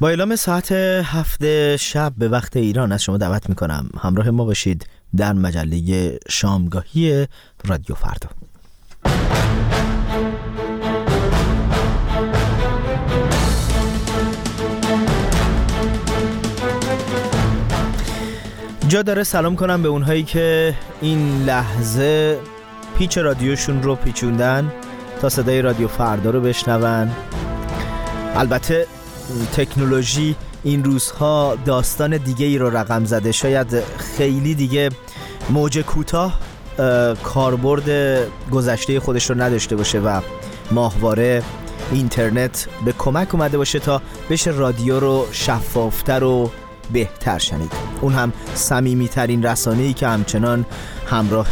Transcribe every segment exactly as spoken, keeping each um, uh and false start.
با اعلام ساعت هفت شب به وقت ایران از شما دعوت میکنم همراه ما باشید در مجله شامگاهی رادیو فردا. جا داره سلام کنم به اونهایی که این لحظه پیچ رادیوشون رو پیچوندن تا صدای رادیو فردا رو بشنون. البته تکنولوژی این روزها داستان دیگه ای رو رقم زده، شاید خیلی دیگه موج کوتاه کاربرد گذشته خودش رو نداشته باشه و ماهواره اینترنت به کمک اومده باشه تا بشه رادیو رو شفافتر و بهتر شنید، اون هم صمیمی ترین رسانه‌ای که همچنان همراه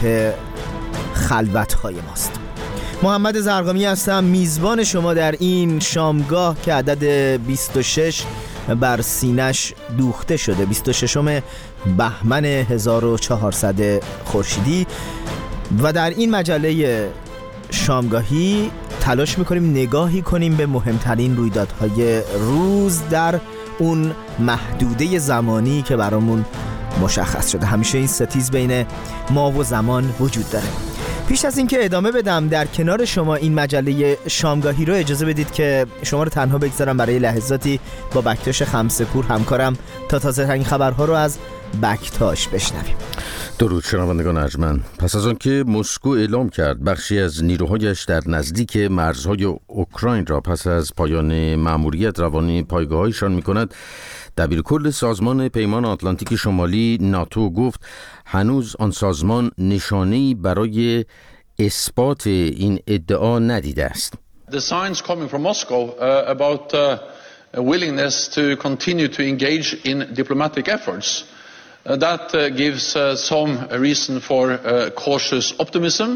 خلوت‌های ماست. محمد زرقامی هستم، میزبان شما در این شامگاه که عدد بیست و شش بر سینش دوخته شده، بیست و ششم بهمن هزار و چهارصد خورشیدی، و در این مجله شامگاهی تلاش میکنیم نگاهی کنیم به مهمترین رویدادهای روز در اون محدوده زمانی که برامون مشخص شده. همیشه این ستیز بین ما و زمان وجود داره. پیش از اینکه ادامه بدم در کنار شما این مجله شامگاهی رو، اجازه بدید که شما رو تنها بگذارم برای لحظاتی با بکتاش خمسه‌پور همکارم تا تازه ترین خبرها رو از بکتاش بشنویم. درود شنوندگان ارجمند. پس از آنکه مسکو اعلام کرد بخشی از نیروهایش در نزدیک مرزهای اوکراین را پس از پایان مأموریت روانی پایگاه‌هایشان می‌کند، دبیرکل سازمان پیمان آتلانتیک شمالی ناتو گفت هنوز آن سازمان نشانه‌ای برای اثبات این ادعا ندیده است. The signs coming from Moscow uh, about uh, a willingness to continue to engage in diplomatic efforts uh, that uh, gives uh, some reason for uh, cautious optimism.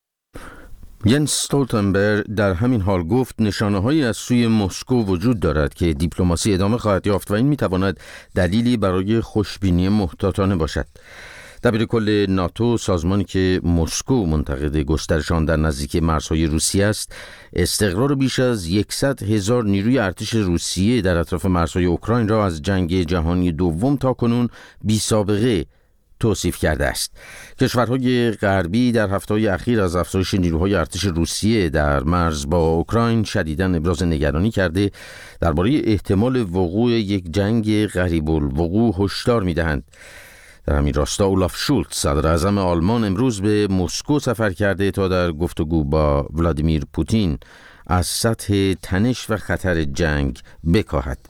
ینس استولتنبرگ در همین حال گفت نشانه‌هایی از سوی مسکو وجود دارد که دیپلماسی ادامه خواهد یافت و این می‌تواند دلیلی برای خوشبینی محتاطانه باشد. دبیرکل ناتو، سازمانی که مسکو منتقد گسترش آن در نزدیک مرزهای روسیه است، استقرار بیش از صد هزار نیروی ارتش روسیه در اطراف مرزهای اوکراین را از جنگ جهانی دوم تا کنون بی‌سابقه توصیف کرده است. کشورهای غربی در هفته‌های اخیر از افزایش نیروهای ارتش روسیه در مرز با اوکراین شدیداً ابراز نگرانی کرده درباره احتمال وقوع یک جنگ قریب الوقوع هشدار می‌دهند. در همین راستا اولاف شولتز، صدر اعظم آلمان، امروز به مسکو سفر کرده تا در گفتگو با ولادیمیر پوتین از سطح تنش و خطر جنگ بکاهد.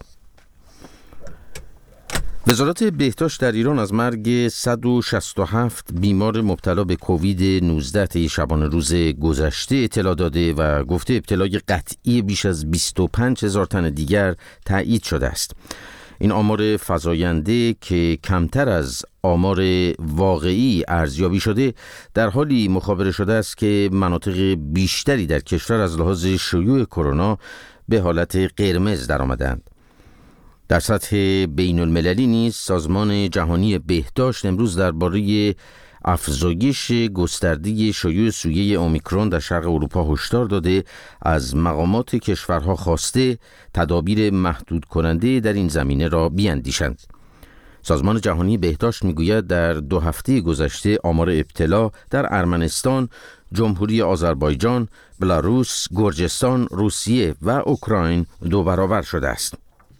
وزارت بهداشت در ایران از مرگ صد و شصت و هفت بیمار مبتلا به کووید نوزده طی شبانه روز گذشته اطلاع داده و گفته ابتلای قطعی بیش از بیست و پنج هزار تن دیگر تایید شده است. این آمار فزاینده که کمتر از آمار واقعی ارزیابی شده در حالی مخابره شده است که مناطق بیشتری در کشور از لحاظ شیوع کرونا به حالت قرمز درآمدند. در سطح بین المللی نیز سازمان جهانی بهداشت امروز درباره افزایش گسترده شیوع سویه اومیکرون در شرق اروپا هشدار داده از مقامات کشورها خواسته تدابیر محدود کننده در این زمینه را بیاندیشند. سازمان جهانی بهداشت میگوید در دو هفته گذشته آمار ابتلا در ارمنستان، جمهوری آذربایجان، بلاروس، گرجستان، روسیه و اوکراین دو برابر شده است.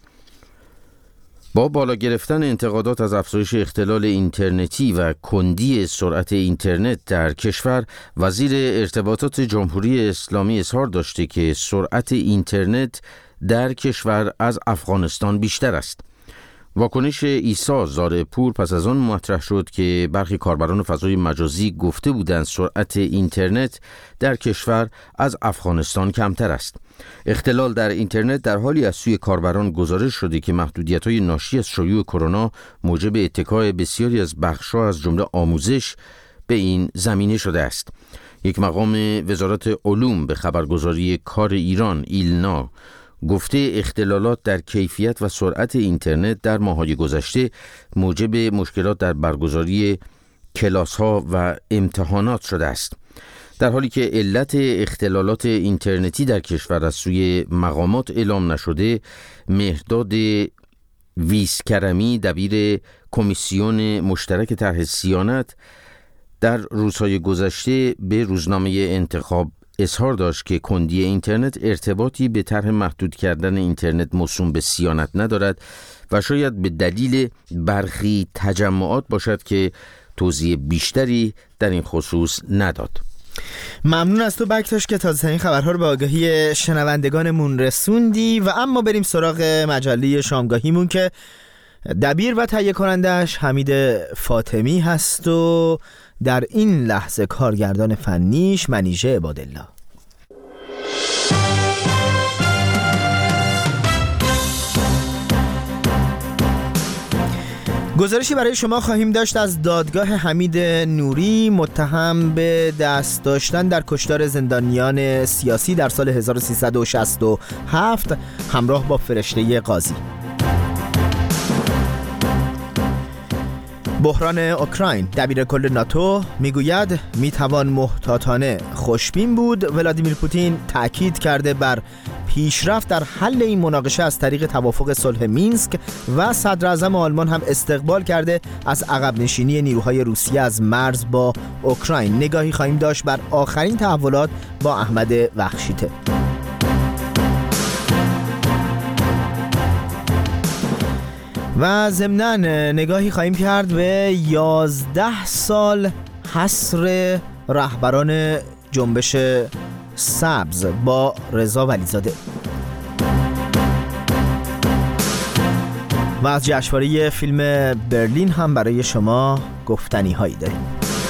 با بالا گرفتن انتقادات از افزایش اختلال اینترنتی و کندی سرعت اینترنت در کشور، وزیر ارتباطات جمهوری اسلامی اظهار داشته که سرعت اینترنت در کشور از افغانستان بیشتر است. واکنش عیسی زارعپور پس از آن مطرح شد که برخی کاربران فضای مجازی گفته بودند سرعت اینترنت در کشور از افغانستان کمتر است. اختلال در اینترنت در حالی از سوی کاربران گزارش شده که محدودیت‌های ناشی از شیوع کرونا موجب اتکای بسیاری از بخش‌ها از جمله آموزش به این زمینه شده است. یک مقام وزارت علوم به خبرگزاری کار ایران ایلنا گفته اختلالات در کیفیت و سرعت اینترنت در ماه‌های گذشته موجب مشکلات در برگزاری کلاس‌ها و امتحانات شده است. در حالی که علت اختلالات اینترنتی در کشور از سوی مقامات اعلام نشده، مهرداد ویسکرمی دبیر کمیسیون مشترک طرح صیانت در روزهای گذشته به روزنامه انتخاب اظهار داشت که کندی اینترنت ارتباطی به طرح محدود کردن اینترنت موسوم به صیانت ندارد و شاید به دلیل برخی تجمعات باشد که توضیح بیشتری در این خصوص نداد. ممنون از تو بکتاش که تازه‌ترین خبرها رو به آگاهی شنوندگانمون رسوندی. و اما بریم سراغ مجله شامگاهیمون که دبیر و تهیه کنندش حمید فاطمی هست و در این لحظه کارگردان فنیش منیژه عبادالله. گزارشی برای شما خواهیم داشت از دادگاه حمید نوری متهم به دست داشتن در کشتار زندانیان سیاسی در سال هزار و سیصد و شصت و هفت همراه با فرشته قاضی. بحران اوکراین، دبیر کل ناتو میگوید میتوان محتاطانه خوشبین بود. ولادیمیر پوتین تاکید کرده بر پیشرفت در حل این مناقشه از طریق توافق صلح مینسک و صدر اعظم آلمان هم استقبال کرده از عقب نشینی نیروهای روسیه از مرز با اوکراین. نگاهی خواهیم داشت بر آخرین تحولات با احمد وخشیته. و ضمناً نگاهی خواهیم کرد به یازده سال حصر رهبران جنبش سبز با رضا ولیزاده. و از جشنواره فیلم برلین هم برای شما گفتنی هایی داریم.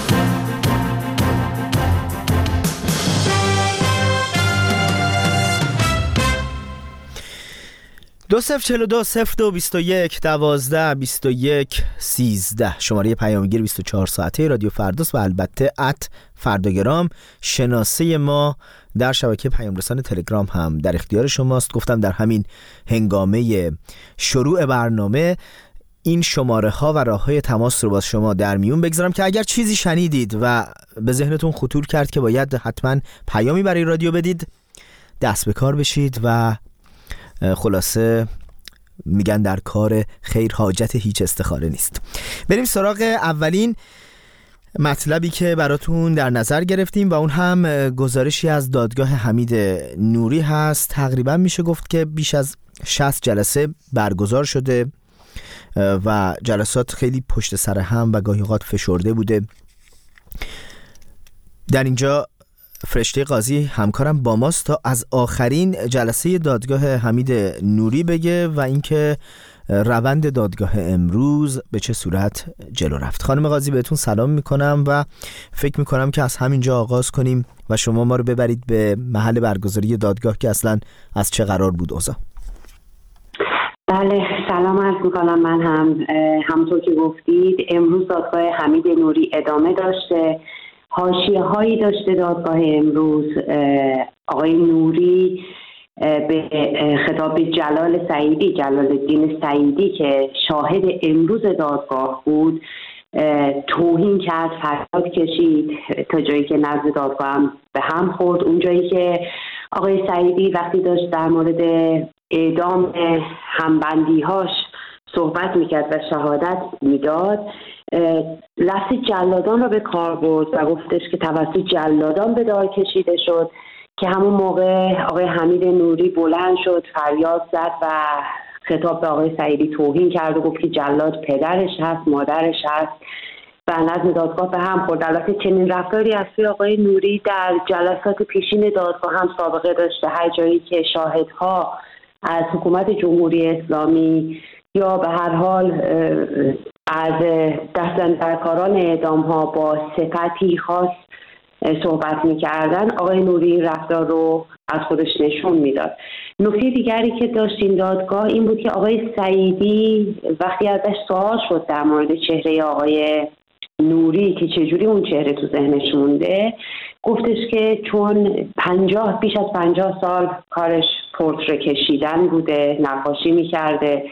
دو صفر چهل و دو صفر دو بیست و یک دوازده بیست و یک سیزده شماره پیامگیر بیست و چهار ساعته رادیو فرداست و البته ات فرداگرام شناسه ما در شبکه پیام رسان تلگرام هم در اختیار شماست. گفتم در همین هنگامه شروع برنامه این شماره ها و راه های تماس رو با شما در میون بگذارم که اگر چیزی شنیدید و به ذهنتون خطور کرد که باید حتما پیامی برای رادیو بدید، دست به کار بشید و خلاصه میگن در کار خیر حاجت هیچ استخاره نیست. بریم سراغ اولین مطلبی که براتون در نظر گرفتیم و اون هم گزارشی از دادگاه حمید نوری هست. تقریبا میشه گفت که بیش از شصت جلسه برگزار شده و جلسات خیلی پشت سر هم و گاهی اوقات فشرده بوده. در اینجا فرشته قاضی همکارم با ماست تا از آخرین جلسه دادگاه حمید نوری بگه و اینکه روند دادگاه امروز به چه صورت جلو رفت. خانم قاضی بهتون سلام میکنم و فکر میکنم که از همینجا آغاز کنیم و شما ما رو ببرید به محل برگزاری دادگاه که اصلا از چه قرار بود اوضاع. بله، سلام عرض میکنم. من هم همونطور که گفتید امروز دادگاه حمید نوری ادامه داشته. حاشیه هایی داشته دادگاه امروز. آقای نوری به خطاب جلال سعیدی جلال الدین سعیدی که شاهد امروز دادگاه بود توهین کرد، فریاد کشید تا جایی که نزد دادگاه هم به هم خورد. اون جایی که آقای سعیدی وقتی داشت در مورد اعدام همبندی‌هاش صحبت میکرد و شهادت میداد، لفظ جلادان را به کار برد و گفتش که توسط جلادان به دار کشیده شد که همون موقع آقای حمید نوری بلند شد، فریاد زد و خطاب به آقای سعیدی توهین کرد و گفت که جلاد پدرش هست، مادرش هست و نظم دادگاه به هم خورد. البته چنین رفتاری از سوی آقای نوری در جلسات پیشین دادگاه هم سابقه داشته. هر جایی که شاهدها از حکومت جمهوری اسلامی یا به هر حال از دستاندرکاران اعدام ها با صفتی خاص صحبت می‌کردن، آقای نوری رفتار رو از خودش نشون میداد. نکته دیگری که داشت این دادگاه این بود که آقای سعیدی وقتی ازش سوال شد در مورد چهره آقای نوری که چجوری اون چهره تو ذهنش مونده، گفتش که چون پنجاه بیش از پنجاه سال کارش پورتره کشیدن بوده، نقاشی می‌کرده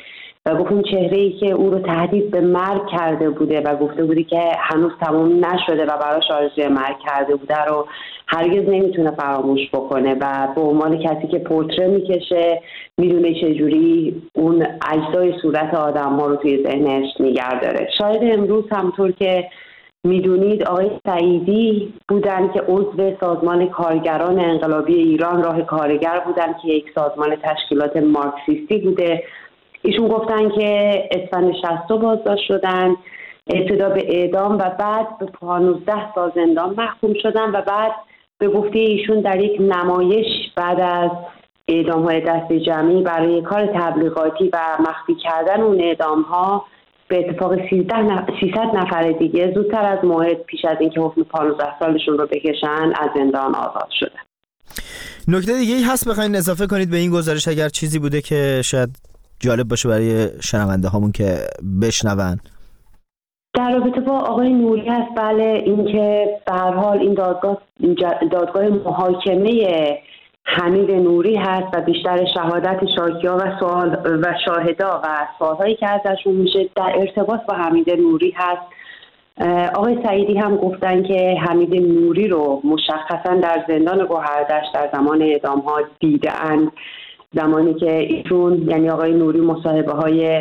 و گفت اون چهره‌ای که او رو تهدید به مرگ کرده بوده و گفته بوده که هنوز تمام نشده و براش آرزوی مرگ کرده بوده رو هرگز نمیتونه فراموش بکنه و به عنوان کسی که پورتره میکشه میدونه چجوری اون اجزای صورت آدم ها رو توی ذهنش نگه داره. شاید امروز همطور که میدونید آقای سعیدی بودن که عضو سازمان کارگران انقلابی ایران راه کارگر بودن که یک سازمان تشکیلات مارکسیستی بوده. ایشون گفتن که اسفند شصت بازداشت شدن، ابتدا به اعدام و بعد به پانزده سال زندان محکوم شدن و بعد به گفته ایشون در یک نمایش بعد از اعدام‌های دست جمعی برای کار تبلیغاتی و مخفی کردن اون اعدام‌ها به اتفاق سیصد نفر دیگه زودتر از موعد پیش از اینکه حکم پانزده سالشون رو بکشن از زندان آزاد شدن. نکته دیگه ای هست بخواین اضافه کنید به این گزارش اگر چیزی بوده که شاید جالب باشه برای شنونده هامون که بشنون؟ در رابطه با آقای نوری هست. بله، اینکه به هر حال این دادگاه دادگاه محاکمه حمید نوری هست و بیشتر شهادت شاکی‌ها و سوال و شاهدا و سوالهایی که ازشون میشه در ارتباط با حمید نوری هست. آقای سعیدی هم گفتن که حمید نوری رو مشخصا در زندان گوهردشت در زمان اعدام‌ها دیده‌اند، زمانی که ایشون یعنی آقای نوری مصاحبه های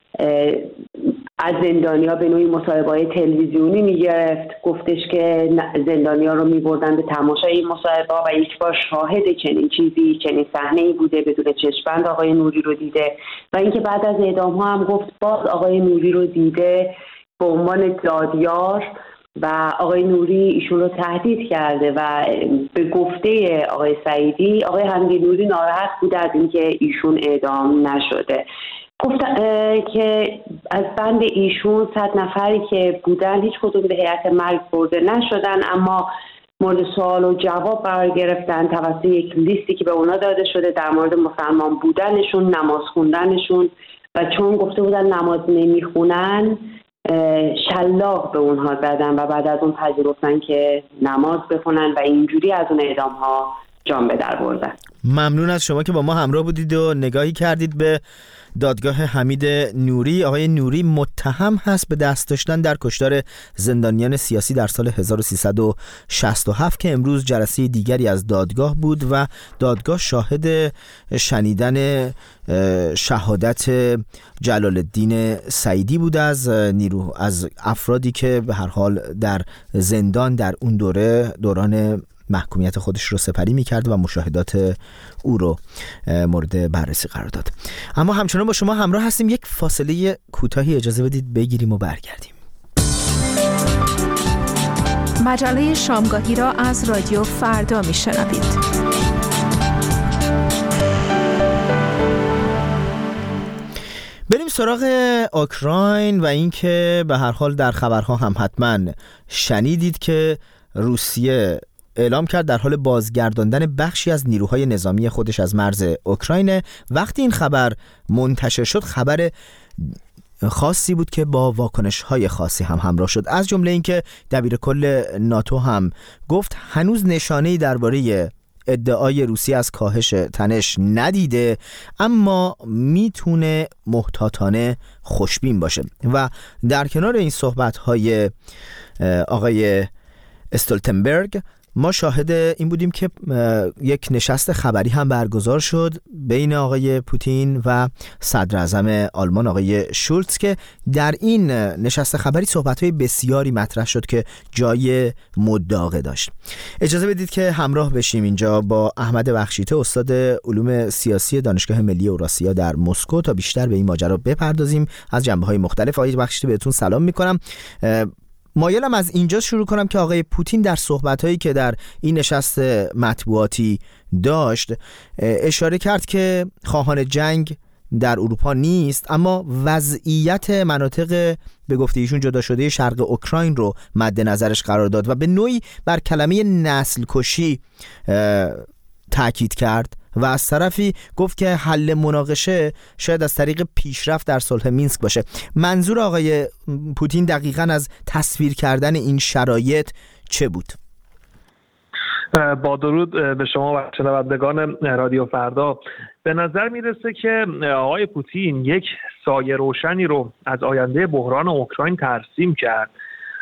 از زندانیا به نوعی مصاحبه های تلویزیونی میگرفت. گفتش که زندانیا رو میبردن به تماشای این مصاحبه و یک بار شاهد چنین چیزی چنین صحنه‌ای بوده بدون چشم‌بند آقای نوری رو دیده و اینکه بعد از اعدام ها هم گفت باز آقای نوری رو دیده به عنوان دادیار و آقای نوری ایشون رو تهدید کرده و به گفته آقای سعیدی آقای حمید نوری ناراحت بوده از اینکه ایشون اعدام نشده. گفت که از بند ایشون صد نفری که بودن هیچ کدوم به هیئت مرگ برده نشدن، اما مورد سوال و جواب قرار گرفتن توسط یک لیستی که به اونا داده شده در مورد مسلمان بودنشون، نماز خوندنشون و چون گفته بودن نماز نمیخونن شلاق به اونها زدن و بعد از اون پذیرفتن که نماز بخونن و اینجوری از اون اعدام ها جان به در بردن. ممنون از شما که با ما همراه بودید و نگاهی کردید به دادگاه حمید نوری. آقای نوری متهم هست به دست داشتن در کشتار زندانیان سیاسی در سال هزار و سیصد و شصت و هفت که امروز جلسه دیگری از دادگاه بود و دادگاه شاهد شنیدن شهادت جلال الدین سعیدی بود از نیرو از افرادی که به هر حال در زندان در اون دوره دوران محکومیت خودش رو سپری می‌کرد و مشاهدات او رو مورد بررسی قرار داد. اما همچنان با شما همراه هستیم. یک فاصله کوتاهی اجازه بدید بگیریم و برگردیم. مجله شامگاهی را از رادیو فردا میشنوید. بریم سراغ اوکراین و اینکه به هر حال در خبرها هم حتما شنیدید که روسیه اعلام کرد در حال بازگرداندن بخشی از نیروهای نظامی خودش از مرز اوکراین. وقتی این خبر منتشر شد خبر خاصی بود که با واکنش‌های خاصی هم همراه شد، از جمله اینکه دبیر کل ناتو هم گفت هنوز نشانه‌ای درباره ادعای روسیه از کاهش تنش ندیده اما میتونه محتاطانه خوشبین باشه. و در کنار این صحبت‌های آقای استولتنبرگ ما شاهد این بودیم که یک نشست خبری هم برگزار شد بین آقای پوتین و صدر اعظم آلمان آقای شولتز که در این نشست خبری صحبت‌های بسیاری مطرح شد که جای مداقه داشت. اجازه بدید که همراه بشیم اینجا با احمد بخشیته استاد علوم سیاسی دانشگاه ملی اوراسیا در مسکو تا بیشتر به این ماجرا بپردازیم از جنبه‌های مختلف. آقای بخشیته بهتون سلام می‌کنم. مایلم از اینجا شروع کنم که آقای پوتین در صحبت‌هایی که در این نشست مطبوعاتی داشت اشاره کرد که خواهان جنگ در اروپا نیست اما وضعیت مناطق به گفته ایشون جدا شده شرق اوکراین رو مد نظرش قرار داد و به نوعی بر کلمه نسل کشی تاکید کرد و از طرفی گفت که حل مناقشه شاید از طریق پیشرفت در صلح مینسک باشه. منظور آقای پوتین دقیقاً از تصویر کردن این شرایط چه بود؟ با درود به شما و شنوندگان رادیو فردا. به نظر میرسه که آقای پوتین یک سایه روشنی رو از آینده بحران اوکراین ترسیم کرد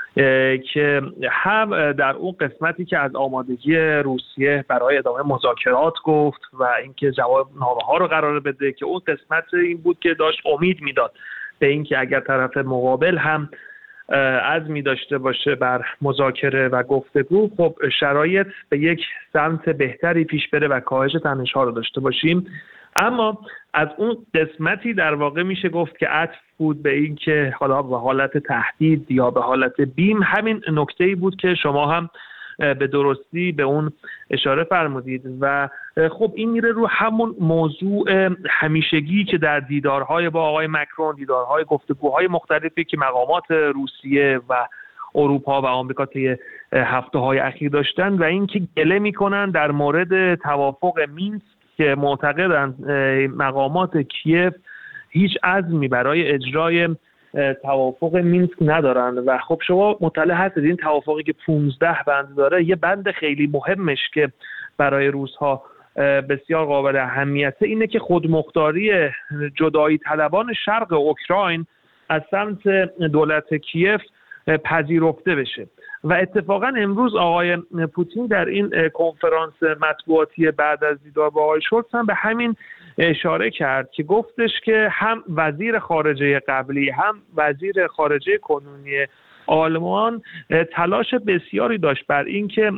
که هم در اون قسمتی که از آمادگی روسیه برای ادامه مذاکرات گفت و اینکه جواب نامه‌ها رو قرار بده، که اون قسمت این بود که داشت امید میداد به اینکه اگر طرف مقابل هم عزمی داشته باشه بر مذاکره و گفتگو، خب شرایط به یک سمت بهتری پیش بره و کاهش تنش‌ها رو داشته باشیم. اما از اون قسمتی در واقع میشه گفت که عطف بود به این که حالا به حالت تهدید یا به حالت بیم، همین نکته‌ای بود که شما هم به درستی به اون اشاره فرمودید و خب این میره رو همون موضوع همیشگی که در دیدارهای با آقای مکرون، دیدارهای گفتگوهای مختلفی که مقامات روسیه و اروپا و آمریکا طی هفته‌های اخیر داشتن و اینکه گله میکنن در مورد توافق مینسک که معتقدند مقامات کیف هیچ عزمی برای اجرای توافق مینسک ندارند. و خب شما مطلع هستید این توافقی که پانزده بند داره، یه بند خیلی مهمش که برای روس‌ها بسیار قابل اهمیته اینه که خودمختاری جدایی طلبان شرق اوکراین از سمت دولت کیف پذیرفته بشه. و اتفاقا امروز آقای پوتین در این کنفرانس مطبوعاتی بعد از دیدار با آقای شولتز هم به همین اشاره کرد که گفتش که هم وزیر خارجه قبلی هم وزیر خارجه کنونی آلمان تلاش بسیاری داشت بر این که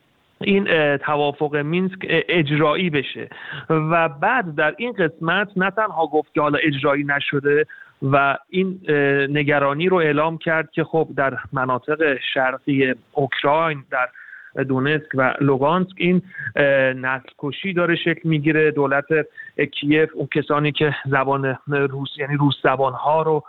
این توافق مینسک اجرایی بشه و بعد در این قسمت نه تنها گفت که حالا اجرایی نشده و این نگرانی رو اعلام کرد که خب در مناطق شرقی اوکراین در دونتسک و لوگانسک این نسل کشی داره شکل میگیره. دولت کیف اون کسانی که زبان روس یعنی روس زبان ها رو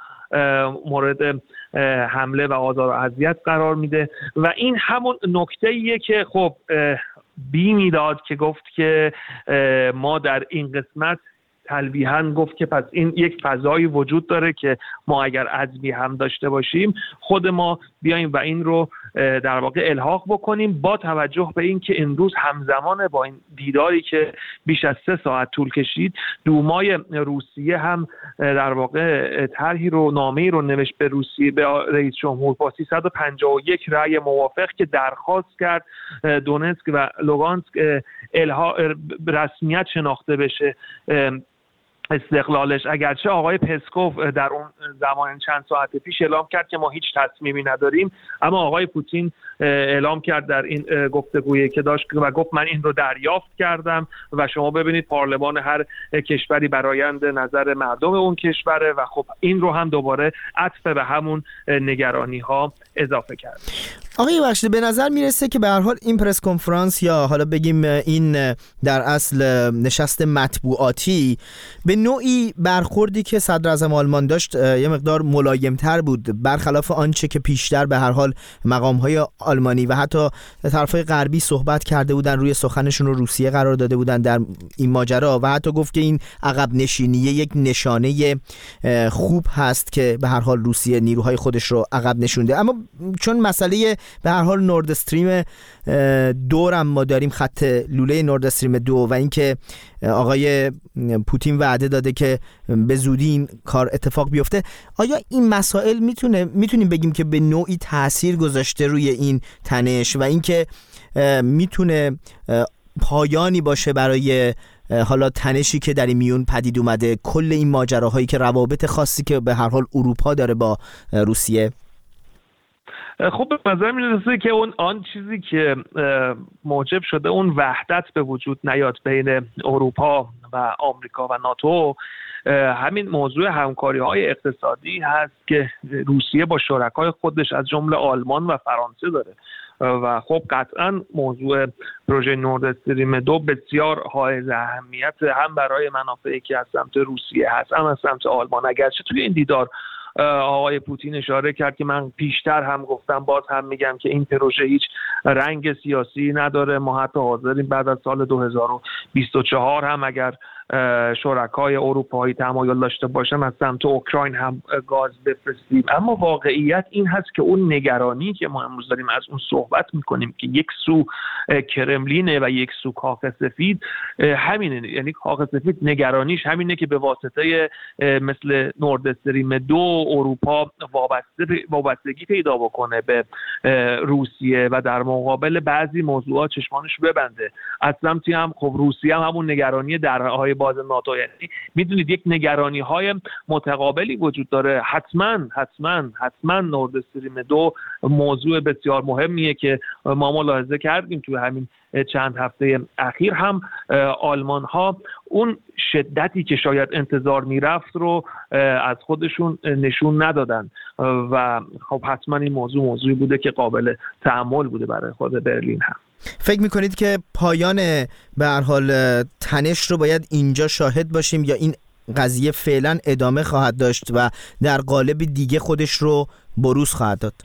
مورد حمله و آزار و اذیت قرار میده و این همون نکته‌ایه که خب بیمی داد که گفت که ما در این قسمت تلویحاً گفت که پس این یک فضایی وجود داره که ما اگر عزمی هم داشته باشیم خود ما بیایم و این رو در واقع الحاق بکنیم، با توجه به این که امروز همزمان با این دیداری که بیش از سه ساعت طول کشید، دومای روسیه هم در واقع طرحی رو نامه‌ای رو نوشت به روسیه به رئیس جمهور با سیصد و پنجاه و یک رأی موافق که درخواست کرد دونتسک و لوگانسک الحاق رسمیت شناخته بشه استقلالش، اگرچه آقای پسکوف در اون زمان چند ساعت پیش اعلام کرد که ما هیچ تصمیمی نداریم، اما آقای پوتین اعلام کرد در این گفتگویی که داشت و گفت من این رو دریافت کردم و شما ببینید پارلمان هر کشوری برآیند نظر مردم اون کشوره و خب این رو هم دوباره عطف به همون نگرانی ها اضافه کرد. آقای بخشیده به نظر میرسه که به هر حال این پرس کنفرانس یا حالا بگیم این در اصل نشست مطبوعاتی به نوعی برخوردی که صدر اعظم آلمان داشت یه مقدار ملایم‌تر بود، برخلاف آنچه که پیشتر به هر حال مقام‌های آلمانی و حتی طرفای غربی صحبت کرده بودن، روی سخنشون رو روسیه قرار داده بودن در این ماجرا و حتی گفت که این عقب نشینی یک نشانه خوب هست که به هر حال روسیه نیروهای خودش رو عقب نشونده. اما چون مسئله به هر حال نورد استریم دو هم ما داریم، خط لوله نورد استریم دو و اینکه آقای پوتین وعده داده که به زودی این کار اتفاق بیفته، آیا این مسائل میتونه میتونیم بگیم که به نوعی تأثیر گذاشته روی این تنش و اینکه میتونه پایانی باشه برای حالا تنشی که در این میون پدید اومده، کل این ماجراهایی که روابط خاصی که به هر حال اروپا داره با روسیه؟ خب به نظر میرسه که اون آن چیزی که موجب شده اون وحدت به وجود نیاد بین اروپا و آمریکا و ناتو همین موضوع همکاری‌های اقتصادی هست که روسیه با شرکای خودش از جمله آلمان و فرانسه داره و خب قطعا موضوع پروژه نورد استریم دو بسیار حائز اهمیت هم برای منافعی که از سمت روسیه هست هم از سمت آلمان. اگرچه توی این دیدار آقای پوتین اشاره کرد که من پیشتر هم گفتم باز هم میگم که این پروژه هیچ رنگ سیاسی نداره، ما حتی حاضریم بعد از سال دو هزار و بیست و چهار هم اگر شرکای اروپایی تمایل داشته باشن از سمت اوکراین هم گاز بفرستیم. اما واقعیت این هست که اون نگرانی که ما امروز داریم از اون صحبت میکنیم که یک سو کرملینه و یک سو کاخ سفید همینه، یعنی کاخ سفید نگرانیش همینه که به واسطه مثل نورد استریم دو اروپا وابسته وابستگی پیدا بکنه به روسیه و در مقابل بعضی موضوعات چشمانش ببنده. از سمتی هم خب روسیه هم همون نگرانی درهای باز ناتو، یعنی میدونید یک نگرانی های متقابلی وجود داره. حتما حتما حتما نورد استریم دو موضوع بسیار مهمیه که ما ملاحظه کردیم تو همین چند هفته اخیر هم آلمان ها اون شدتی که شاید انتظار میرفت رو از خودشون نشون ندادن و خب حتما این موضوع موضوعی بوده که قابل تأمل بوده برای خود برلین هم. فکر میکنید که پایان به هر حال تنش رو باید اینجا شاهد باشیم یا این قضیه فعلا ادامه خواهد داشت و در قالب دیگه خودش رو بروز خواهد داد؟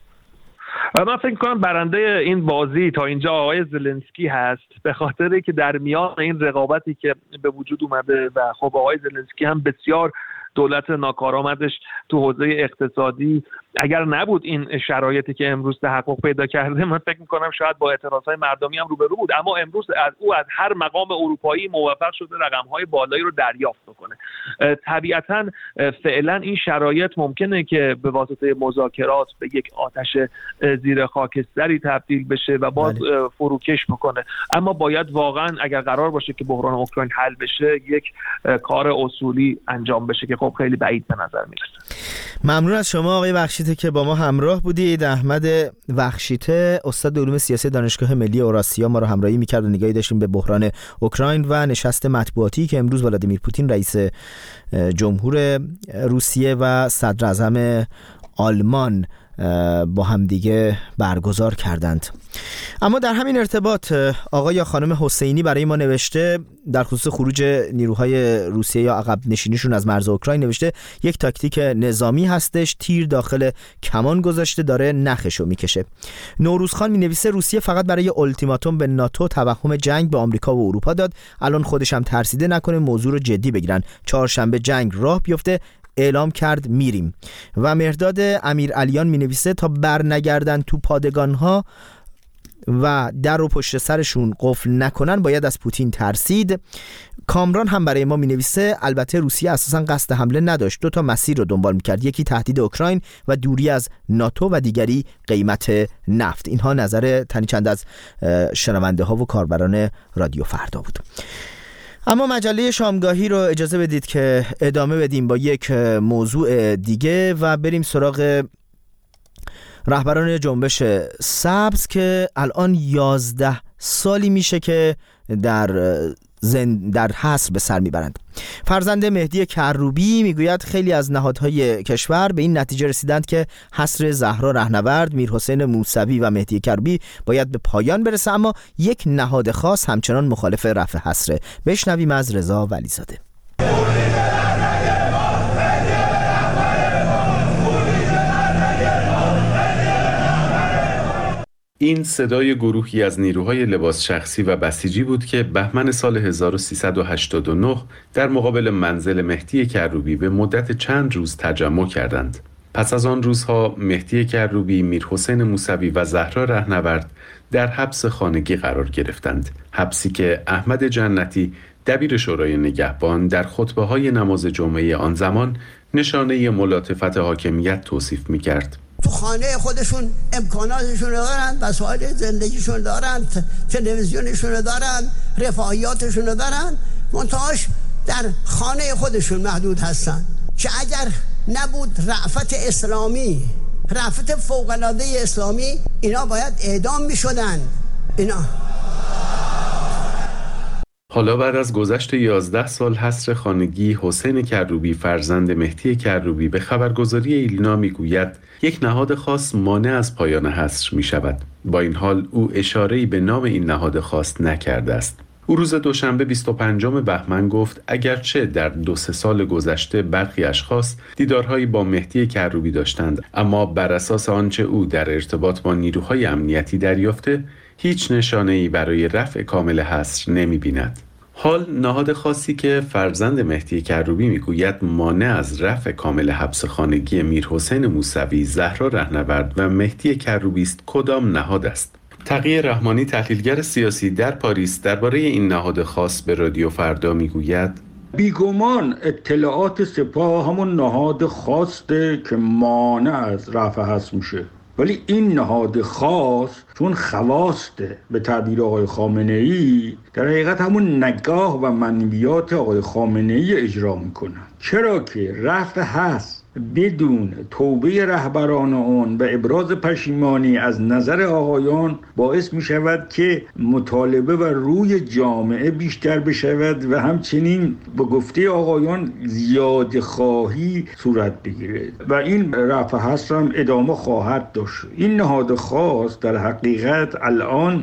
من فکر کنم برنده این بازی تا اینجا آقای زلنسکی هست، به خاطری که در میان این رقابتی که به وجود اومده و خب آقای زلنسکی هم بسیار دولت ناکارآمدش تو حوزه اقتصادی اگر نبود این شرایطی که امروز تحقق پیدا کرده من فکر می‌کنم شاید با اعتراضهای مردمی هم روبرو بود، اما امروز از او از هر مقام اروپایی موفق شده رقم‌های بالایی رو دریافت کنه. طبیعتاً فعلا این شرایط ممکنه که به واسطه مذاکرات به یک آتش زیر خاکستری تبدیل بشه و باز بله. فروکش بکنه، اما باید واقعاً اگر قرار باشه که بحران اوکراین حل بشه یک کار اصولی انجام بشه که خب خیلی بعید به نظر میرسه. ممنون از شما آقای بخشیته که با ما همراه بودید. احمد بخشیته استاد علوم سیاسی دانشگاه ملی اوراسیا ما رو همراهی می‌کرد و نگاهی داشتیم به بحران اوکراین و نشست مطبوعاتی که امروز ولادیمیر پوتین رئیس جمهور روسیه و صدر اعظم آلمان با هم دیگه برگزار کردند. اما در همین ارتباط آقای یا خانم حسینی برای ما نوشته در خصوص خروج نیروهای روسیه یا عقب نشینیشون از مرز اوکراین، نوشته یک تاکتیک نظامی هستش، تیر داخل کمان گذاشته داره نخشو میکشه. نوروزخان می نویسه روسیه فقط برای التیماتوم به ناتو توهم جنگ به آمریکا و اروپا داد، الان خودش هم ترسیده نکنه موضوع رو جدی بگیرن، چهارشنبه جنگ راه بیفته اعلام کرد میریم. و مهرداد امیرعلیان می نویسه تا بر نگردن تو پادگانها و در رو پشت سرشون قفل نکنن باید از پوتین ترسید. کامران هم برای ما می نویسه البته روسیه اساسا قصد حمله نداشت، دو تا مسیر رو دنبال می کرد، یکی تهدید اوکراین و دوری از ناتو و دیگری قیمت نفت. اینها نظر تنی چند از شنونده ها و کاربران رادیو فردا بود. اما مجله شامگاهی رو اجازه بدید که ادامه بدیم با یک موضوع دیگه و بریم سراغ رهبران جنبش سبز که الان یازده سالی میشه که در زن در حصر به سر میبرند. فرزند مهدی کروبی میگوید خیلی از نهادهای کشور به این نتیجه رسیدند که حصر زهرا رهنورد، میرحسین موسوی و مهدی کروبی باید به پایان برسه، اما یک نهاد خاص همچنان مخالف رفع حصره. بشنویم از رضا ولیزاده. این صدای گروهی از نیروهای لباس شخصی و بسیجی بود که بهمن سال هزار و سیصد و هشتاد و نه در مقابل منزل مهدی کروبی به مدت چند روز تجمع کردند. پس از آن روزها مهدی کروبی، میرحسین موسوی و زهرا رهنورد در حبس خانگی قرار گرفتند. حبسی که احمد جنتی، دبیر شورای نگهبان، در خطبه‌های نماز جمعه آن زمان نشانه ملاطفت حاکمیت توصیف می‌کرد. تو خانه خودشون امکاناتشون دارن، وسایل زندگیشون دارن، تلویزیونشون دارن، رفاهیاتشون دارن، منتهاش در خانه خودشون محدود هستن که اگر نبود رأفت اسلامی، رأفت فوق‌العاده اسلامی، اینا باید اعدام میشدن. اینا حالا بعد از گذشت یازده سال حصر خانگی، حسین کروبی فرزند مهدی کروبی به خبرگزاری ایلنا میگوید یک نهاد خاص مانع از پایان حصر می شود. با این حال او اشاره‌ای به نام این نهاد خاص نکرده است. او روز دوشنبه بیست و پنجم بهمن گفت اگرچه در دو سه سال گذشته برخی اشخاص دیدارهایی با مهدی کروبی داشتند، اما بر اساس آنچه او در ارتباط با نیروهای امنیتی دریافته هیچ نشانه‌ای برای رفع کامل حصر نمی‌بیند. حال نهاد خاصی که فرزند مهدی کروبی میگوید مانع از رفع کامل حبس خانگی میرحسین موسوی، زهرا رهنورد و مهدی کروبی است کدام نهاد است؟ تقی رحمانی تحلیلگر سیاسی در پاریس درباره این نهاد خاص به رادیو فردا میگوید بیگمان اطلاعات سپاه همون نهاد خاصه که مانع از رفع حبس میشه، ولی این نهاد خاص چون خواسته به تعبیر آقای خامنه‌ای در حقیقت همون نگاه و منویات آقای خامنه‌ای اجرا میکنه. چرا که رفع حبس بدون توبه رهبران اون و ابراز پشیمانی از نظر آقایان باعث می شود که مطالبه و روی جامعه بیشتر بشود و همچنین به گفته آقایان زیاده خواهی صورت بگیرد و این رفع حبس هم ادامه خواهد داشت. این نهاد خاص در حقیقت الان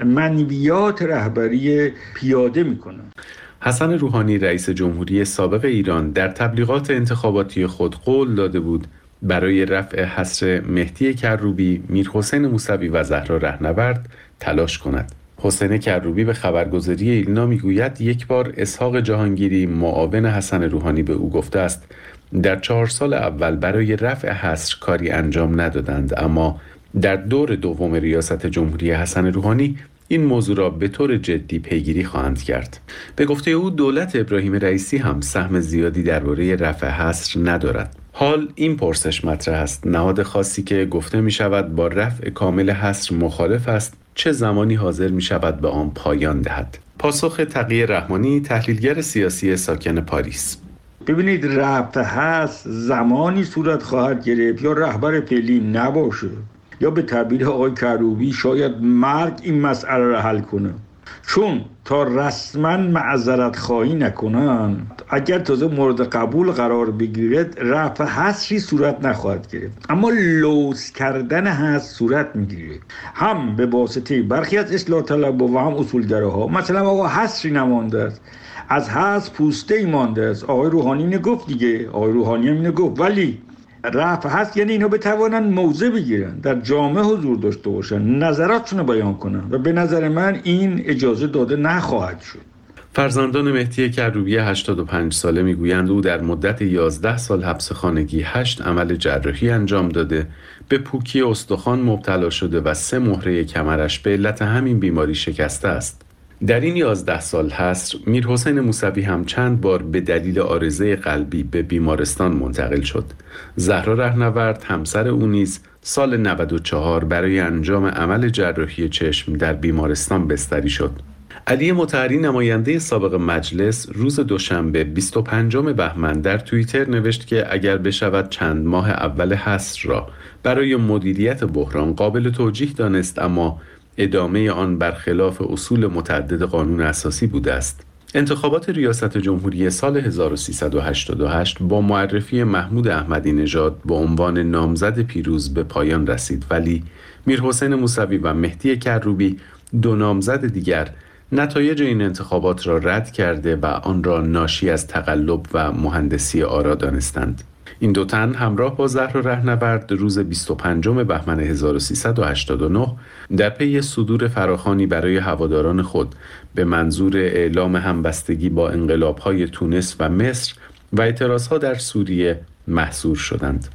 منویات رهبری پیاده می کنه. حسن روحانی رئیس جمهوری سابق ایران در تبلیغات انتخاباتی خود قول داده بود برای رفع حصر مهدی کروبی، میرحسین موسوی و زهرا رهنورد تلاش کند. حسین کروبی به خبرگزاری ایلنا میگوید یک بار اسحاق جهانگیری معاون حسن روحانی به او گفته است در چهار سال اول برای رفع حصر کاری انجام ندادند، اما در دور دوم ریاست جمهوری حسن روحانی این موضوع را به طور جدی پیگیری خواهند کرد. به گفته او دولت ابراهیم رئیسی هم سهم زیادی درباره رفع حصر ندارد. حال این پرسش مطرح است: نهاد خاصی که گفته می شود با رفع کامل حصر مخالف است، چه زمانی حاضر می شود به آن پایان دهد؟ پاسخ تقی رحمانی تحلیلگر سیاسی ساکن پاریس: ببینید، رفع حصر زمانی صورت خواهد گرفت یا رهبر فعلی نباشه یا به تعبیر آقای کروبی شاید مرگ این مسئله را حل کنه، چون تا رسما معذرت خواهی نکنن اگر تازه مورد قبول قرار بگیرد رفع حصری صورت نخواهد گرفت، اما لوث کردن حصر صورت میگیره، هم به واسطه برخی از اصلاح طلب و هم اصولگراها. مثلا آقا حصری نمانده است، از حصر پوسته ای مانده است. آقای روحانی اینو گفت دیگه، آقای روحانی هم اینو گفت، ولی رفع هست یعنی اینا بتوانن موضع بگیرن، در جامعه حضور داشته باشن، نظراتشون رو بیان کنن و به نظر من این اجازه داده نخواهد شد. فرزندان مهدی کروبی هشتاد و پنج ساله میگویند او در مدت یازده سال حبس خانگی هشت عمل جراحی انجام داده، به پوکی استخوان مبتلا شده و سه مهره کمرش به علت همین بیماری شکسته است. در این یازده سال حصر میرحسین موسوی هم چند بار به دلیل عارضه قلبی به بیمارستان منتقل شد. زهرا رهنورد همسر او نیز سال نود و چهار برای انجام عمل جراحی چشم در بیمارستان بستری شد. علی مطهری نماینده سابق مجلس روز دوشنبه بیست و پنجم بهمن در توییتر نوشت که اگر بشود چند ماه اول حصر را برای مدیریت بحران قابل توجیه دانست، اما ادامه آن برخلاف اصول متعدد قانون اساسی بوده است. انتخابات ریاست جمهوری سال هزار و سیصد و هشتاد و هشت با معرفی محمود احمدی نژاد به عنوان نامزد پیروز به پایان رسید، ولی میرحسین موسوی و مهدی کروبی، دو نامزد دیگر، نتایج این انتخابات را رد کرده و آن را ناشی از تقلب و مهندسی آرا دانستند. این دو تن همراه با زهرا رهنورد روز بیست و پنجم بهمن هزار و سیصد و هشتاد و نه در پی صدور فراخوانی برای هواداران خود به منظور اعلام همبستگی با انقلاب‌های تونس و مصر و اعتراضها در سوریه محصور شدند.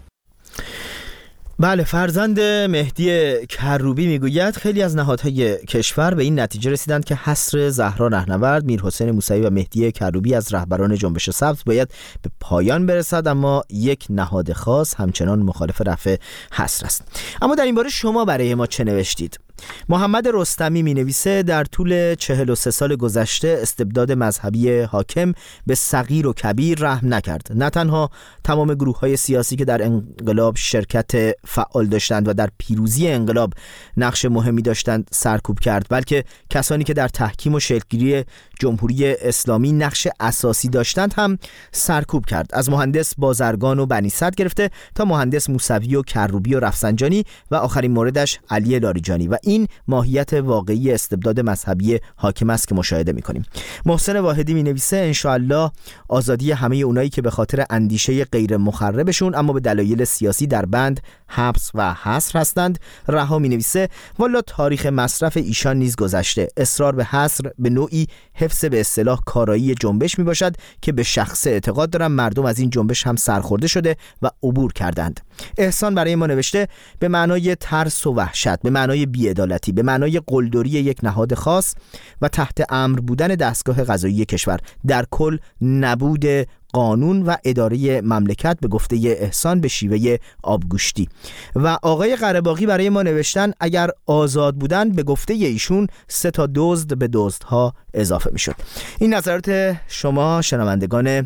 بله، فرزند مهدی کروبی میگوید خیلی از نهادهای کشور به این نتیجه رسیدند که حصر زهرا رهنورد، میرحسین موسوی و مهدی کروبی از رهبران جنبش سبز باید به پایان برسد، اما یک نهاد خاص همچنان مخالف رفع حصر است. اما در این باره شما برای ما چه نوشتید؟ محمد رستمی می نویسه در طول چهل و سه سال گذشته استبداد مذهبی حاکم به صغیر و کبیر رحم نکرد. نه تنها تمام گروه های سیاسی که در انقلاب شرکت فعال داشتند و در پیروزی انقلاب نقش مهمی داشتند سرکوب کرد، بلکه کسانی که در تحکیم و شکل‌گیری جمهوری اسلامی نقش اساسی داشتند هم سرکوب کرد. از مهندس بازرگان و بنی صدر گرفته تا مهندس موسوی و کروبی و رفسنجانی و آخرین موردش علی لاریجانی. و این این ماهیت واقعی استبداد مذهبی حاکم است که مشاهده می‌کنیم. محسن واحدی می‌نویسه ان شاءالله آزادی همه اونایی که به خاطر اندیشه غیر مخربشون اما به دلایل سیاسی در بند حبس و حصر هستند رها. می‌نویسه والا تاریخ مصرف ایشان نیز گذشته. اصرار به حصر به نوعی حفظ به اصطلاح کارایی جنبش میباشد که به شخص اعتقاد دارم مردم از این جنبش هم سرخورده شده و عبور کردند. احسان برای ما نوشته به معنای ترس و وحشت، به معنای بی‌عدالتی، به معنای قلدری یک نهاد خاص و تحت امر بودن دستگاه قضایی کشور، در کل نبود قانون و اداره مملکت به گفته احسان به شیوه آبگوشتی. و آقای قره‌باغی برای ما نوشتن اگر آزاد بودن به گفته ایشون سه تا دزد به دزدها اضافه میشد. این نظرات شما شنوندگان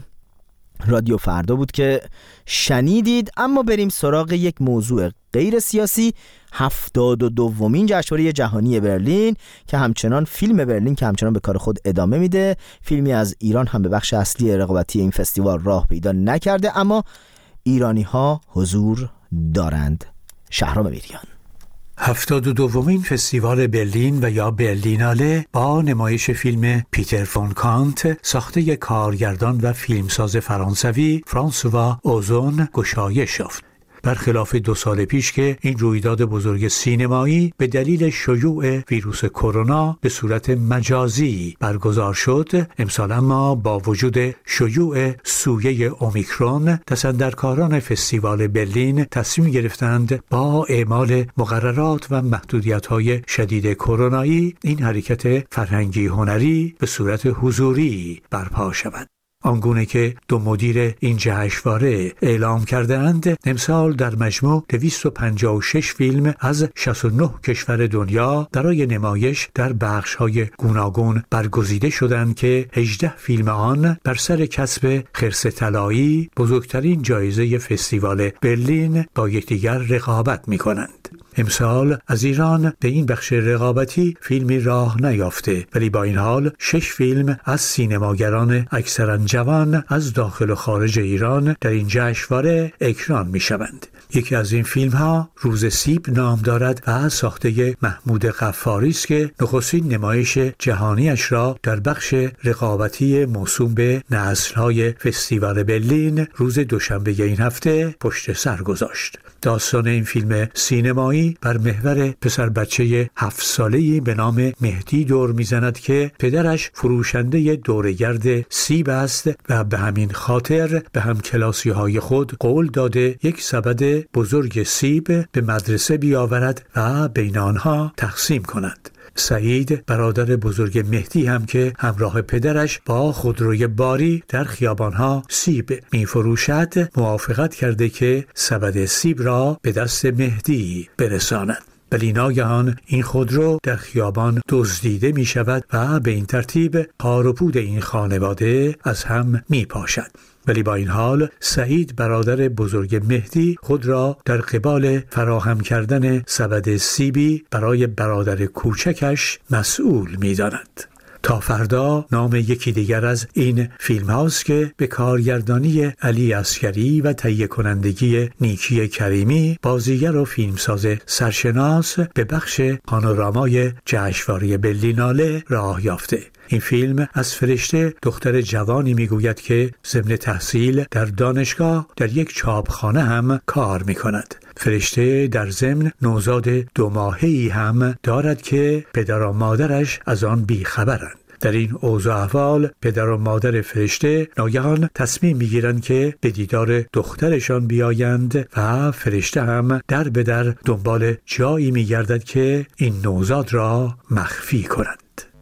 رادیو فردا بود که شنیدید. اما بریم سراغ یک موضوع غیر سیاسی، هفتاد و دومین جشنواره جهانی برلین که همچنان فیلم برلین که همچنان به کار خود ادامه میده. فیلمی از ایران هم به بخش اصلی رقابتی این فستیوال راه پیدا نکرده اما ایرانی ها حضور دارند. شهرام میریان. هفتاد و دومین فستیوال برلین و یا برلیناله با نمایش فیلم پیتر فون کانت ساخته کارگردان و فیلمساز فرانسوی فرانسوا اوزون گشایش یافت. برخلاف دو سال پیش که این رویداد بزرگ سینمایی به دلیل شیوع ویروس کرونا به صورت مجازی برگزار شد، امسال اما با وجود شیوع سویه اومیکرون دستاندرکاران فستیوال برلین تصمیم گرفتند با اعمال مقررات و محدودیت‌های شدید کرونایی این حرکت فرهنگی هنری به صورت حضوری برپا شود. آنگونه که دو مدیر این جشنواره اعلام کردند امسال در مجموع دویست و پنجاه و شش فیلم از شصت و نه کشور دنیا برای نمایش در بخش‌های گوناگون برگزیده شدند که هجده فیلم آن بر سر کسب خرس طلایی بزرگترین جایزه فستیوال برلین با یکدیگر رقابت می‌کنند. امسال از ایران به این بخش رقابتی فیلمی راه نیافته، ولی با این حال شش فیلم از سینماگران اکثرا جوان از داخل و خارج ایران در این جشنواره اکران می شوند. یکی از این فیلم ها روز سیب نام دارد و ساخته محمود غفاری است که نخستین نمایش جهانیش را در بخش رقابتی موسوم به نسل‌های فستیوال برلین روز دوشنبه این هفته پشت سر گذاشت. داستان این فیلم سینمایی بر محور پسر بچه هفت ساله‌ای به نام مهدی دور میزند که پدرش فروشنده دوره‌گرد سیب است و به همین خاطر به همکلاسی‌های خود قول داده یک سبد بزرگ سیب به مدرسه بیاورد و بین آنها تقسیم کند. سعید برادر بزرگ مهدی هم که همراه پدرش با خودروی باری در خیابانها سیب می فروشد موافقت کرده که سبد سیب را به دست مهدی برساند. ولی ناگهان این خودرو در خیابان دزدیده می شود و به این ترتیب پار و پود این خانواده از هم می پاشد. ولی با این حال سعید برادر بزرگ مهدی خود را در قبال فراهم کردن سبد سیبی برای برادر کوچکش مسئول می داند. تا فردا نام یکی دیگر از این فیلم هاست که به کارگردانی علی عسکری و تهیه کنندگی نیکی کریمی بازیگر و فیلمساز سرشناس به بخش پانورامای جشنواره برلیناله راه یافته. این فیلم از فرشته دختر جوانی میگوید که ضمن تحصیل در دانشگاه در یک چاپخانه هم کار میکند. فرشته در ضمن نوزاد دو ماهه‌ای هم دارد که پدر و مادرش از آن بیخبرند. در این اوضاع احوال پدر و مادر فرشته ناگهان تصمیم میگیرند که به دیدار دخترشان بیایند و فرشته هم در به در دنبال جایی میگردد که این نوزاد را مخفی کنند.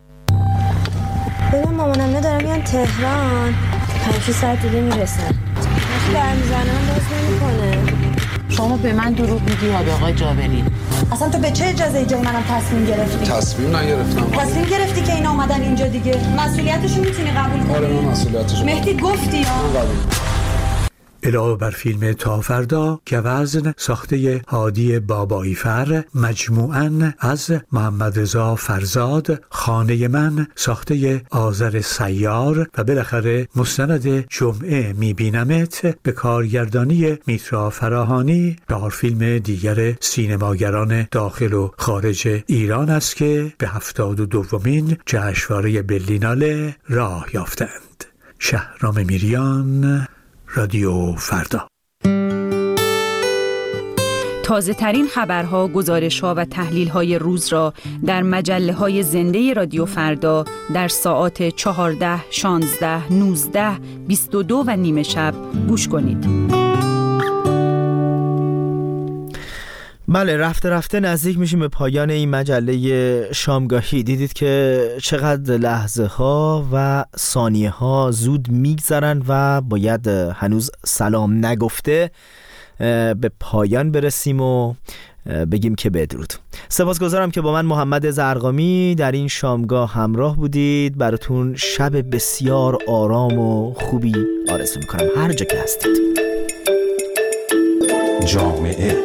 ببین مامانم دارم میان تهران پنج ساعت دیگه میرسن. در میزنم باز نمیکنه. شما به من دروغ میگی یا به آقای جابری؟ اصلا تو به چه اجازه جای منم تصمیم گرفتی؟ تصمیم نگرفتم. تصمیم گرفتی که اینا اومدن اینجا دیگه. مسئولیتشو میتونی قبول کنی؟ آره من مسئولیتشو. مهدی گفتی یا؟ علاوه بر فیلم تا فردا که وزن ساخته هادی بابایی فر، مجموعاً از محمد رضا فرزاد، خانه من ساخته آذر سیار و بالاخره مستند جمعه میبینمت به کارگردانی میترا فراهانی، چهار فیلم دیگر سینماگران داخل و خارج ایران است که به هفتاد و دومین جشنواره برلیناله راه یافتند. شهرام میریان، رادیو فردا. تازه ترین خبرها، گزارش‌ها و تحلیل‌های روز را در مجله‌های زنده رادیو فردا در ساعات چهارده، شانزده، نوزده، بیست و دو و نیمه شب گوش کنید. بله، رفته رفته نزدیک میشیم به پایان این مجله شامگاهی. دیدید که چقدر لحظه ها و ثانیه ها زود میگذرن و باید هنوز سلام نگفته به پایان برسیم و بگیم که بدرود. سپاسگزارم که با من محمد زرقامی در این شامگاه همراه بودید. براتون شب بسیار آرام و خوبی آرزو میکنم هر جا که هستید. جامعه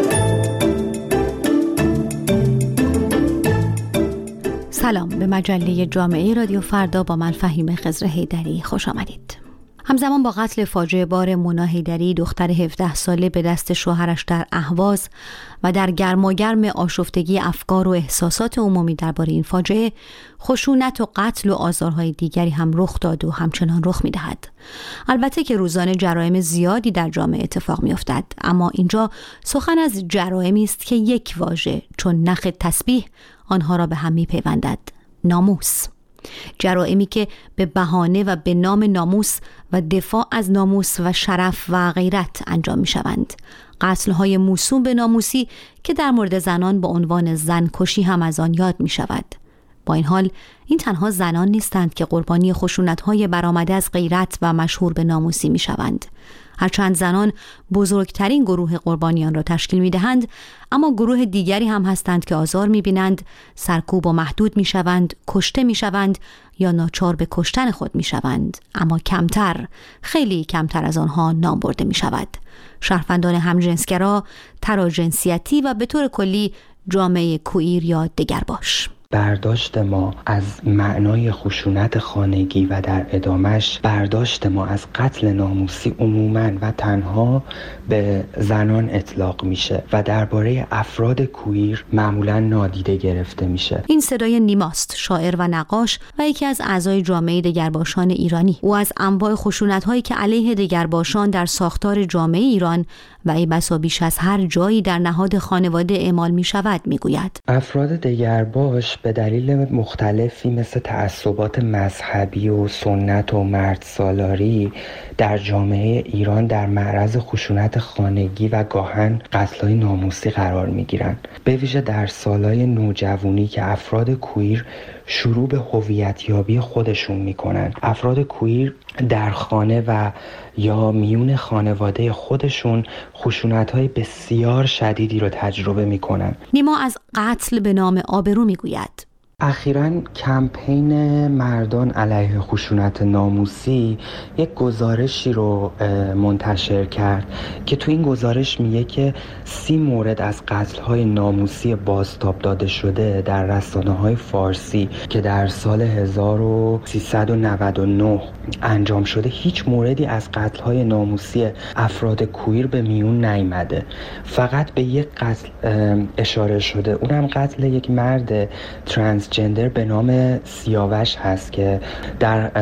سلام، به مجله جامعه رادیو فردا با من فهیم خضر حیدری خوش آمدید. همزمان با قتل فاجعه بار مونا حیدری، دختر هفده ساله به دست شوهرش در اهواز و در گرماگرم آشفتگی افکار و احساسات عمومی درباره این فاجعه، خشونت و قتل و آزارهای دیگری هم رخ داد و همچنان رخ می‌دهد. البته که روزانه جرایم زیادی در جامعه اتفاق می‌افتد، اما اینجا سخن از جرایمی است که یک واژه چون نخ تسبیح آنها را به هم می‌پیوندد: ناموس. جرائمی که به بهانه و به نام ناموس و دفاع از ناموس و شرف و غیرت انجام می شوند. قتل‌های موسوم به ناموسی که در مورد زنان با عنوان زنکشی هم از آن یاد می شود. با این حال این تنها زنان نیستند که قربانی خشونت‌های برآمده از غیرت و مشهور به ناموسی می شوند. هرچند زنان بزرگترین گروه قربانیان را تشکیل می دهند، اما گروه دیگری هم هستند که آزار می بینند، سرکوب و محدود می شوند، کشته می شوند یا ناچار به کشتن خود می شوند، اما کمتر، خیلی کمتر از آنها نام برده می شود. شهروندان همجنسگرا، تراجنسیتی و به طور کلی جامعه کوئیر یا دگرباش. برداشت ما از معنای خشونت خانگی و در ادامش برداشت ما از قتل ناموسی عموماً و تنها به زنان اطلاق میشه و درباره افراد کوئیر معمولاً نادیده گرفته میشه. این صدای نیماست، شاعر و نقاش و یکی از اعضای جامعه دگرباشان ایرانی. او از انواع خشونت‌هایی که علیه دگرباشان در ساختار جامعه ایران و ای بسا بیش از هر جایی در نهاد خانواده اعمال می شود می گوید. افراد دگرباش به دلیل مختلفی مثل تعصبات مذهبی و سنت و مرد سالاری در جامعه ایران در معرض خشونت خانگی و گاهن قتل‌های ناموسی قرار می گیرند. به ویژه در سالهای نوجوانی که افراد کوئیر شروع به هویت یابی خودشون میکنن. افراد کوئیر در خانه و یا میون خانواده خودشون خشونت‌های بسیار شدیدی رو تجربه میکنن. نیما از قتل به نام آبرو میگوید. اخیراً کمپین مردان علیه خشونت ناموسی یک گزارشی رو منتشر کرد که تو این گزارش میگه که سی مورد از قتل‌های ناموسی بازتاب داده شده در رسانه‌های فارسی که در سال هزار و سیصد و نود و نه انجام شده، هیچ موردی از قتل‌های ناموسی افراد کوئیر به میون نیامده. فقط به یک قتل اشاره شده، اونم قتل یک مرد ترنس جندر به نام سیاوش هست که در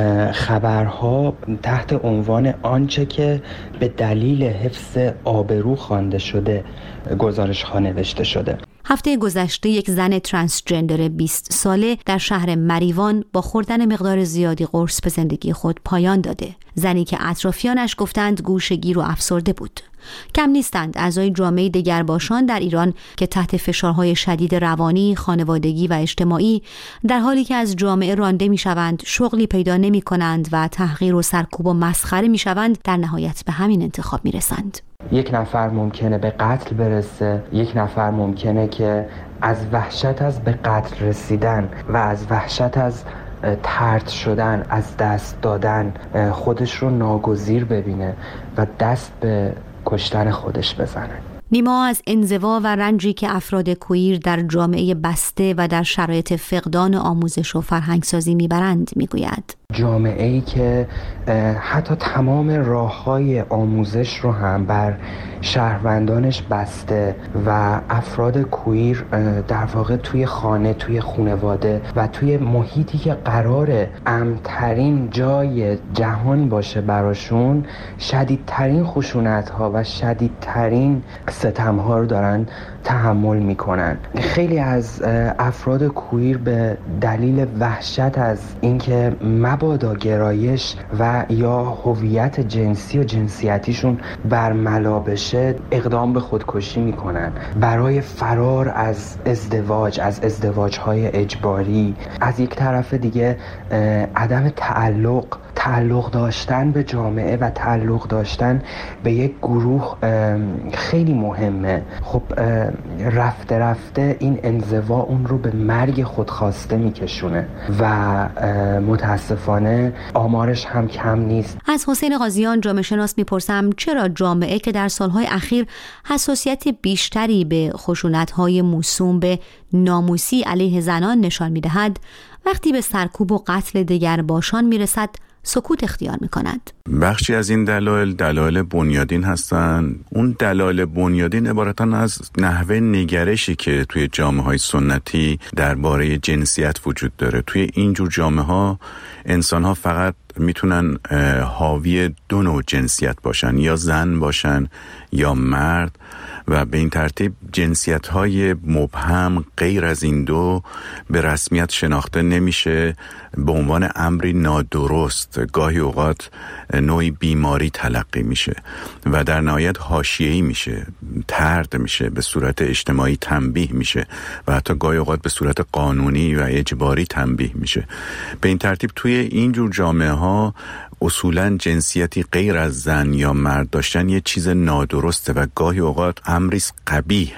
خبرها تحت عنوان آنچه که به دلیل حفظ آبرو خوانده شده گزارش ها نوشته شده. هفته گذشته یک زن ترنسجندر بیست ساله در شهر مریوان با خوردن مقدار زیادی قرص به زندگی خود پایان داده. زنی که اطرافیانش گفتند گوشه‌گیر و افسرده بود. کم نیستند اعضای جامعه دگرباشان در ایران که تحت فشارهای شدید روانی، خانوادگی و اجتماعی در حالی که از جامعه رانده می‌شوند، شغلی پیدا نمی‌کنند و تحقیر و سرکوب و مسخره می‌شوند، در نهایت به همین انتخاب می‌رسند. یک نفر ممکنه به قتل برسه، یک نفر ممکنه که از وحشت از به قتل رسیدن و از وحشت از طرد شدن، از دست دادن خودش رو ناگزیر ببینه و دست به کشتن خودش بزنه. نیما از انزوا و رنجی که افراد کویر در جامعه بسته و در شرایط فقدان آموزش و فرهنگسازی میبرند میگوید. جامعه‌ای که حتی تمام راه‌های آموزش رو هم بر شهروندانش بسته و افراد کویر در واقع توی خانه، توی خانواده و توی محیطی که قراره امن‌ترین جای جهان باشه براشون، شدیدترین خشونت‌ها و شدیدترین ستم‌ها رو دارن تحمل میکنن. خیلی از افراد کویر به دلیل وحشت از اینکه مبادا گرایش و یا هویت جنسی و جنسیتیشون برملا بشه اقدام به خودکشی میکنن برای فرار از ازدواج، از ازدواج‌های اجباری. از یک طرف دیگه عدم تعلق تعلق داشتن به جامعه و تعلق داشتن به یک گروه خیلی مهمه. خب رفته رفته این انزوا اون رو به مرگ خودخواسته میکشونه و متاسفانه آمارش هم کم نیست. از حسین قاضیان جامعه شناس میپرسم چرا جامعه که در سالهای اخیر حساسیت بیشتری به خشونت‌های موسوم به ناموسی علیه زنان نشان میدهد، وقتی به سرکوب و قتل دگرباشان میرسد سکوت اختیار می‌کند. بخشی از این دلایل دلایل بنیادین هستند. اون دلایل بنیادین عبارتن از نحوه نگرشی که توی جامعه‌های سنتی درباره جنسیت وجود داره. توی این جور جامعه‌ها انسان‌ها فقط میتونن حاوی دو نوع جنسیت باشن، یا زن باشن یا مرد، و به این ترتیب جنسیت‌های مبهم غیر از این دو به رسمیت شناخته نمیشه، به عنوان امری نادرست گاهی اوقات نوعی بیماری تلقی میشه و در نهایت حاشیه‌ای میشه، طرد میشه، به صورت اجتماعی تنبیه میشه و حتی گاهی اوقات به صورت قانونی و اجباری تنبیه میشه. به این ترتیب توی این جور جامعه ها اصولاً جنسیتی غیر از زن یا مرد داشتن یه چیز نادرسته و گاهی اوقات امری قبیح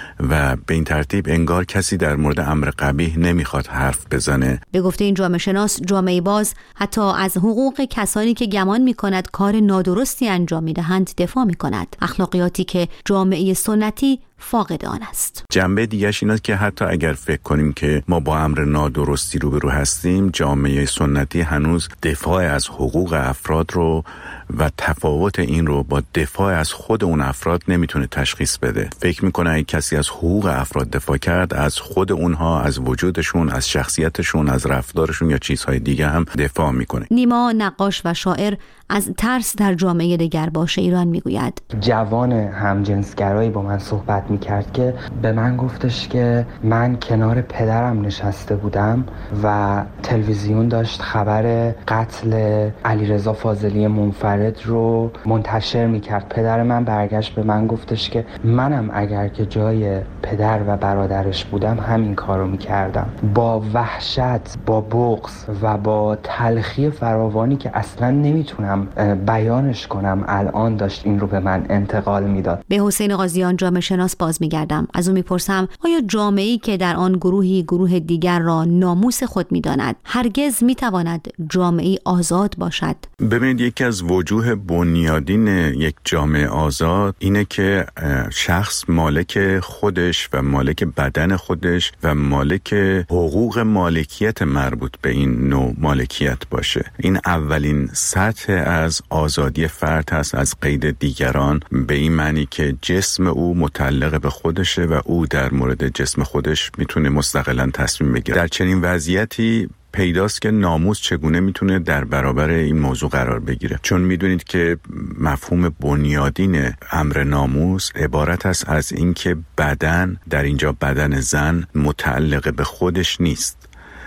و به این ترتیب انگار کسی در مورد امر قبیح نمیخواد حرف بزنه. به گفته این جامعه شناس، جامعه باز حتی از حقوق کسانی که گمان میکند کار نادرستی انجام میدهند دفاع میکند، اخلاقیاتی که جامعه سنتی فاقد آن است. جنبه دیگه‌اش این است که حتی اگر فکر کنیم که ما با امر نادرستی روبرو هستیم، جامعه سنتی هنوز دفاع از حقوق افراد رو و تفاوت این رو با دفاع از خود اون افراد نمیتونه تشخیص بده. فکر میکنه اگه کسی از حقوق افراد دفاع کرد، از خود اونها، از وجودشون، از شخصیتشون، از رفتارشون یا چیزهای دیگه هم دفاع میکنه. نیما نقاش و شاعر از ترس در جامعه دگرباش ایران میگوید. جوان همجنسگرایی با من صحبت میکرد که به من گفتش که من کنار پدرم نشسته بودم و تلویزیون داشت خبر قتل علیرضا فاضلی منفرد رو منتشر میکرد. پدر من برگشت به من گفتش که منم اگر که جای پدر و برادرش بودم همین کارو میکردم. با وحشت، با بغض و با تلخی فراوانی که اصلا نمیتونم بیانش کنم الان داشت این رو به من انتقال میداد. به حسین قاضیان جامعه شناس باز میگردم. از او میپرسم آیا جامعه‌ای که در آن گروهی گروه دیگر را ناموس خود میداند هرگز میتواند جامعه‌ای آزاد باشد؟ ببینید، یکی از وجوه بنیادین یک جامعه آزاد اینه که شخص مالک خودش و مالک بدن خودش و مالک حقوق مالکیت مربوط به این نوع مالکیت باشه. این اولین سطح از آزادی فرد هست از قید دیگران، به این معنی که جسم او متعلق به خودشه و او در مورد جسم خودش میتونه مستقلاً تصمیم بگیره. در چنین وضعیتی پیداست که ناموس چگونه میتونه در برابر این موضوع قرار بگیره، چون میدونید که مفهوم بنیادین امر ناموس عبارت است از اینکه بدن، در اینجا بدن زن، متعلق به خودش نیست،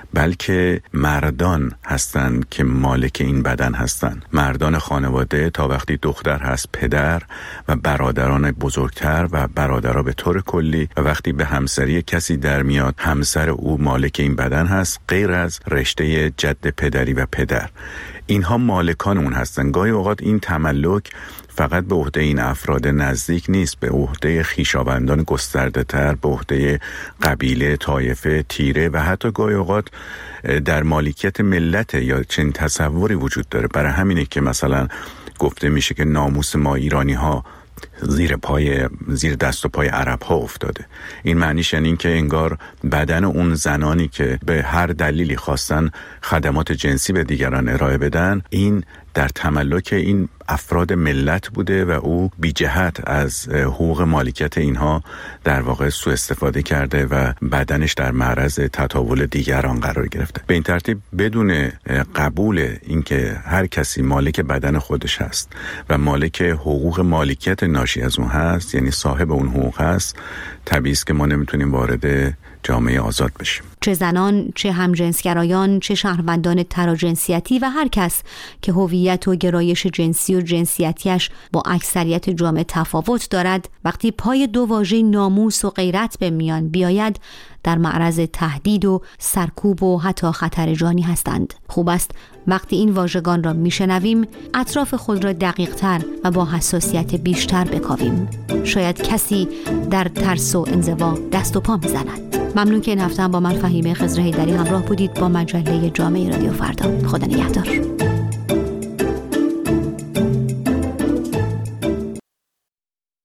بلکه مردان هستند که مالک این بدن هستند. مردان خانواده تا وقتی دختر هست پدر و برادران بزرگتر و برادرها به طور کلی، و وقتی به همسری کسی در میاد همسر او مالک این بدن هست، غیر از رشته جد پدری و پدر. اینها مالکان اون هستن. گاهی اوقات این تملک فقط به عهده این افراد نزدیک نیست، به عهده خویشاوندان گسترده تر، به عهده قبیله، طایفه، تیره و حتی گاهی اوقات در مالکیت ملت یا چنین تصوری وجود داره. برای همینه که مثلا گفته میشه که ناموس ما ایرانی ها زیر پای زیر دست و پای عرب ها افتاده. این معنیش یعنی این که انگار بدن اون زنانی که به هر دلیلی خواستن خدمات جنسی به دیگران ارائه بدن، این در تملک این افراد ملت بوده و او بی جهت از حقوق مالکیت اینها در واقع سوء استفاده کرده و بدنش در معرض تطاول دیگران قرار گرفته. به این ترتیب بدون قبول اینکه هر کسی مالک بدن خودش هست و مالک حقوق مالکیت ناشی از اون هست، یعنی صاحب اون حقوق هست، طبیعی است که ما نمیتونیم وارد جامعه آزاد بشیم. چه زنان، چه همجنسگرایان، چه شهروندان تراجنسیتی و هر کس که هویت و گرایش جنسی و جنسیتیش با اکثریت جامعه تفاوت دارد، وقتی پای دو واژه ناموس و غیرت به میان بیاید، در معرض تهدید و سرکوب و حتی خطر جانی هستند. خوب است وقتی این واژگان را میشنویم اطراف خود را دقیق‌تر و با حساسیت بیشتر بکاویم. شاید کسی در ترس و انزوا دست و پا میزند. ممنون که این هفته با من فهیمه خضر حیدری همراه بودید با مجله جامعه رادیو فردا. خدا نگهدار.